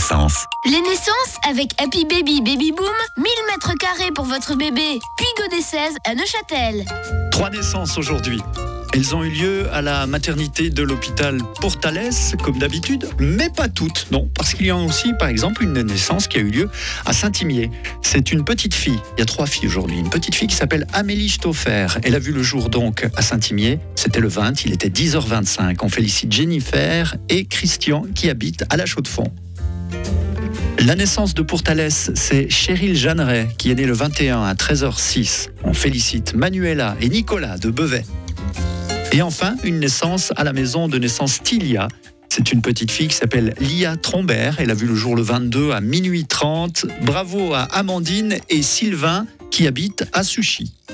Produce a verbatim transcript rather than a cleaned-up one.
naissances. Les naissances avec Happy Baby Baby Boom, mille mètres carrés pour votre bébé, puis Godé seize à Neuchâtel. Trois naissances aujourd'hui. Elles ont eu lieu à la maternité de l'hôpital Portales, comme d'habitude, mais pas toutes, non, parce qu'il y a aussi, par exemple, une naissance qui a eu lieu à Saint-Imier. C'est une petite fille, il y a trois filles aujourd'hui, une petite fille qui s'appelle Amélie Stoffer. Elle a vu le jour donc à Saint-Imier, c'était le vingt, il était dix heures vingt-cinq. On félicite Jennifer et Christian qui habitent à la Chaux-de-Fonds. La naissance de Portales, c'est Cheryl Jeanneret qui est née le vingt et un à treize heures six. On félicite Manuela et Nicolas de Bevet. Et enfin, une naissance à la maison de naissance Tilia. C'est une petite fille qui s'appelle Lia Trombert. Elle a vu le jour le vingt-deux à minuit trente. Bravo à Amandine et Sylvain qui habitent à Suchy.